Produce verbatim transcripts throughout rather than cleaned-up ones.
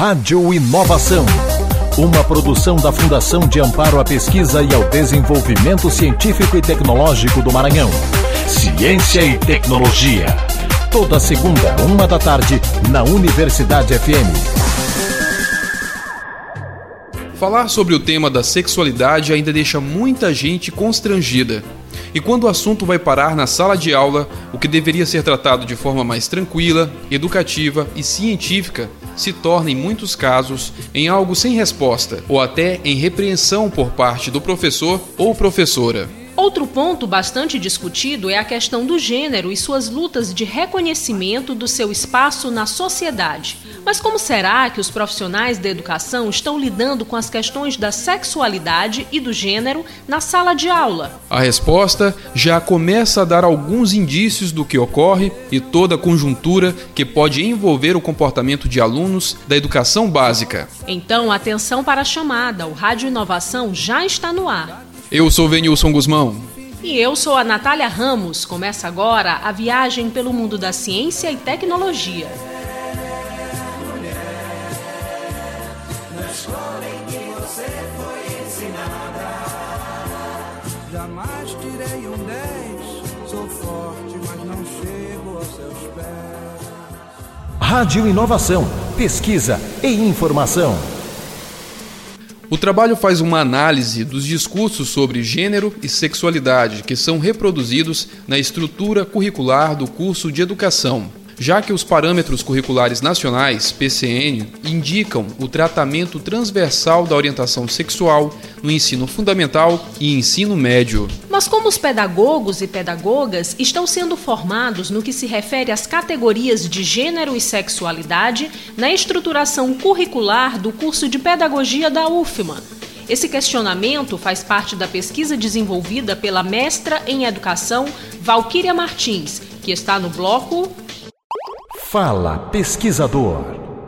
Rádio Inovação, uma produção da Fundação de Amparo à Pesquisa e ao Desenvolvimento Científico e Tecnológico do Maranhão. Ciência e Tecnologia. Toda segunda, uma da tarde, na Universidade F M. Falar sobre o tema da sexualidade ainda deixa muita gente constrangida. E quando o assunto vai parar na sala de aula, o que deveria ser tratado de forma mais tranquila, educativa e científica se torna, em muitos casos, em algo sem resposta ou até em repreensão por parte do professor ou professora. Outro ponto bastante discutido é a questão do gênero e suas lutas de reconhecimento do seu espaço na sociedade. Mas como será que os profissionais da educação estão lidando com as questões da sexualidade e do gênero na sala de aula? A resposta já começa a dar alguns indícios do que ocorre e toda a conjuntura que pode envolver o comportamento de alunos da educação básica. Então, atenção para a chamada. O Rádio Inovação já está no ar. Eu sou Venilson Guzmão. E eu sou a Natália Ramos. Começa agora a viagem pelo mundo da ciência e tecnologia. Jamais tirei um dez, sou forte, mas não chego aos seus pés. Rádio Inovação, pesquisa e informação. O trabalho faz uma análise dos discursos sobre gênero e sexualidade que são reproduzidos na estrutura curricular do curso de educação, já que os parâmetros curriculares nacionais, P C N, indicam o tratamento transversal da orientação sexual no ensino fundamental e ensino médio. Mas como os pedagogos e pedagogas estão sendo formados no que se refere às categorias de gênero e sexualidade na estruturação curricular do curso de pedagogia da U F M A? Esse questionamento faz parte da pesquisa desenvolvida pela mestra em educação Valquíria Martins, que está no bloco Fala Pesquisador.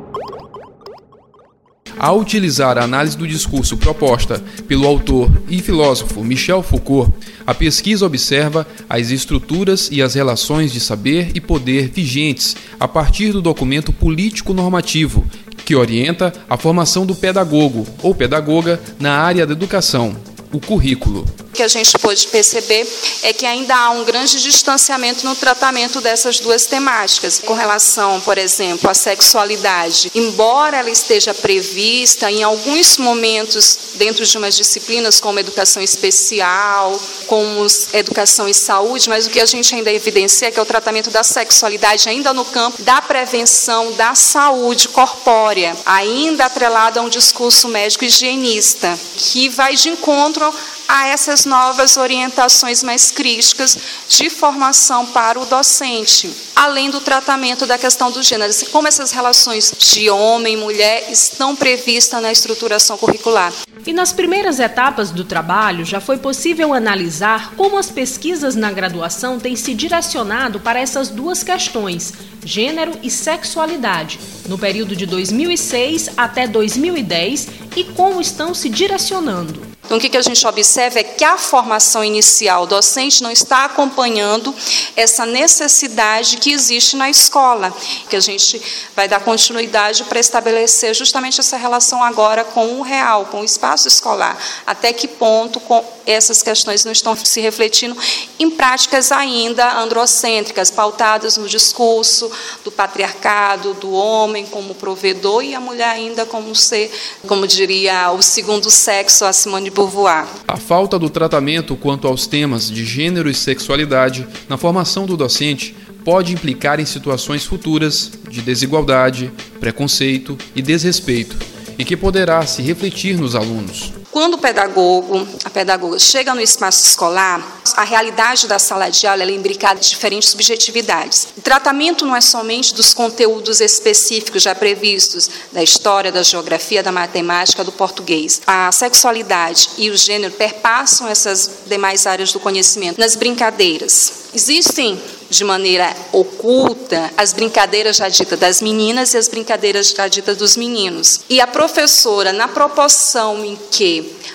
Ao utilizar a análise do discurso proposta pelo autor e filósofo Michel Foucault, a pesquisa observa as estruturas e as relações de saber e poder vigentes a partir do documento político-normativo, que orienta a formação do pedagogo ou pedagoga na área da educação, o currículo. O que a gente pôde perceber é que ainda há um grande distanciamento no tratamento dessas duas temáticas. Com relação, por exemplo, à sexualidade, embora ela esteja prevista em alguns momentos dentro de umas disciplinas como educação especial, como educação e saúde, mas o que a gente ainda evidencia é que é o tratamento da sexualidade ainda no campo da prevenção da saúde corpórea, ainda atrelado a um discurso médico higienista, que vai de encontro a essas novas orientações mais críticas de formação para o docente, além do tratamento da questão do gênero, como essas relações de homem e mulher estão previstas na estruturação curricular. E nas primeiras etapas do trabalho já foi possível analisar como as pesquisas na graduação têm se direcionado para essas duas questões, gênero e sexualidade, no período de dois mil e seis até dois mil e dez e como estão se direcionando. Então, o que a gente observa é que a formação inicial docente não está acompanhando essa necessidade que existe na escola, que a gente vai dar continuidade para estabelecer justamente essa relação agora com o real, com o espaço escolar. Até que ponto com essas questões não estão se refletindo em práticas ainda androcêntricas, pautadas no discurso do patriarcado, do homem como provedor e a mulher ainda como ser, como diria o segundo sexo, a Simone de Beauvoir. A falta do tratamento quanto aos temas de gênero e sexualidade na formação do docente pode implicar em situações futuras de desigualdade, preconceito e desrespeito, e que poderá se refletir nos alunos. Quando o pedagogo, a pedagoga chega no espaço escolar, a realidade da sala de aula é imbricada de diferentes subjetividades. O tratamento não é somente dos conteúdos específicos já previstos, da história, da geografia, da matemática, do português. A sexualidade e o gênero perpassam essas demais áreas do conhecimento. Nas brincadeiras, existem de maneira oculta as brincadeiras já ditas das meninas e as brincadeiras já ditas dos meninos. E a professora, na proporção em que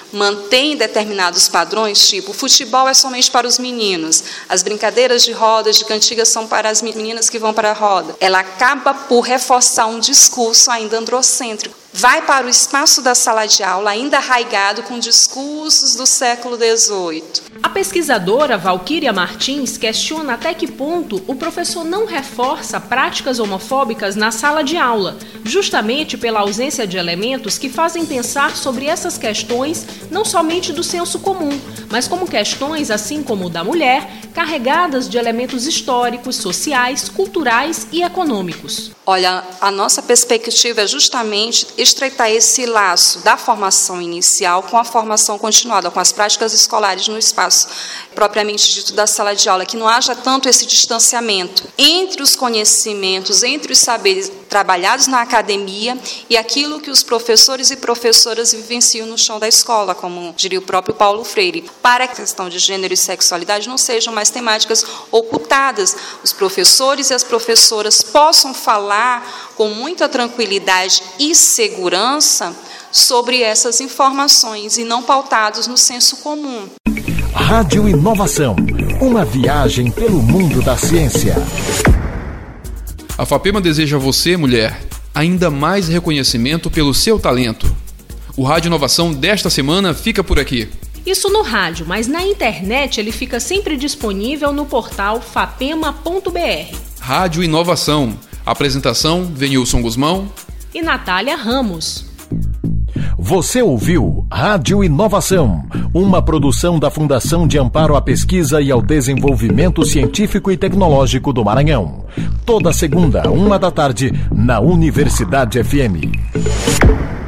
mantém determinados padrões, tipo, o futebol é somente para os meninos, as brincadeiras de roda, de cantigas são para as meninas que vão para a roda. Ela acaba por reforçar um discurso ainda androcêntrico. Vai para o espaço da sala de aula ainda arraigado com discursos do século dezoito. A pesquisadora Valquíria Martins questiona até que ponto o professor não reforça práticas homofóbicas na sala de aula, justamente pela ausência de elementos que fazem pensar sobre essas questões não somente do senso comum, mas como questões, assim como o da mulher, carregadas de elementos históricos, sociais, culturais e econômicos. Olha, a nossa perspectiva é justamente estreitar esse laço da formação inicial com a formação continuada, com as práticas escolares no espaço propriamente dito da sala de aula, que não haja tanto esse distanciamento entre os conhecimentos, entre os saberes trabalhados na academia e aquilo que os professores e professoras vivenciam no chão da escola, como diria o próprio Paulo Freire, para que a questão de gênero e sexualidade não sejam mais temáticas ocultadas. Os professores e as professoras possam falar com muita tranquilidade e segurança sobre essas informações e não pautados no senso comum. Rádio Inovação, uma viagem pelo mundo da ciência. A FAPEMA deseja a você, mulher, ainda mais reconhecimento pelo seu talento. O Rádio Inovação desta semana fica por aqui. Isso no rádio, mas na internet ele fica sempre disponível no portal fapema ponto b r. Rádio Inovação. Apresentação, Venilson Guzmão e Natália Ramos. Você ouviu Rádio Inovação, uma produção da Fundação de Amparo à Pesquisa e ao Desenvolvimento Científico e Tecnológico do Maranhão. Toda segunda, uma da tarde, na Universidade F M.